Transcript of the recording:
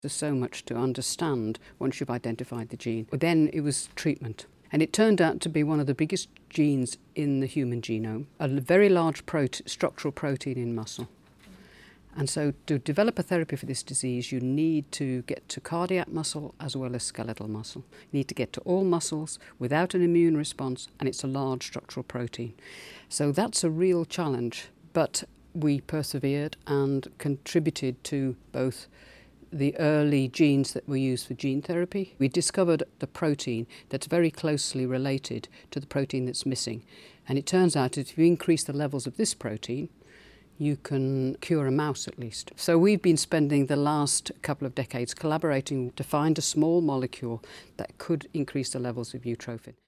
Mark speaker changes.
Speaker 1: There's so much to understand once you've identified the gene. But then it was treatment. And it turned out to be one of the biggest genes in the human genome, a very large structural protein in muscle. And so to develop a therapy for this disease, you need to get to cardiac muscle as well as skeletal muscle. You need to get to all muscles without an immune response, and it's a large structural protein. So that's a real challenge, but we persevered and contributed to both the early genes that were used for gene therapy. We discovered the protein that's very closely related to the protein that's missing. And it turns out that if you increase the levels of this protein, you can cure a mouse at least. So we've been spending the last couple of decades collaborating to find a small molecule that could increase the levels of utrophin.